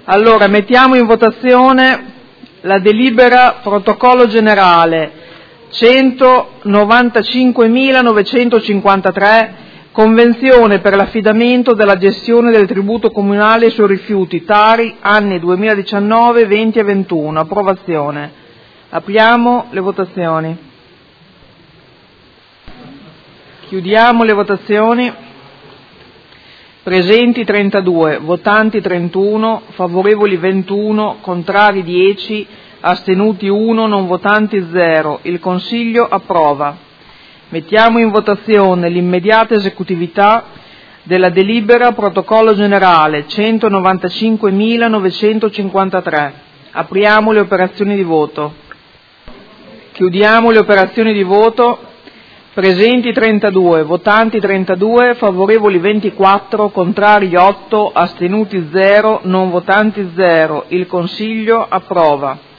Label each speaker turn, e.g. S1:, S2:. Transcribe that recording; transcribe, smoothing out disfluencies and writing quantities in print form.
S1: Allora, mettiamo in votazione la delibera protocollo generale 195.953, convenzione per l'affidamento della gestione del tributo comunale sui rifiuti Tari, anni 2019, 20 e 21. Approvazione. Apriamo le votazioni. Chiudiamo le votazioni. Presenti 32, votanti 31, favorevoli 21, contrari 10, astenuti 1, non votanti 0. Il Consiglio approva. Mettiamo in votazione l'immediata esecutività della delibera protocollo generale 195.953. Apriamo le operazioni di voto. Chiudiamo le operazioni di voto. Presenti 32, votanti 32, favorevoli 24, contrari 8, astenuti 0, non votanti 0. Il Consiglio approva.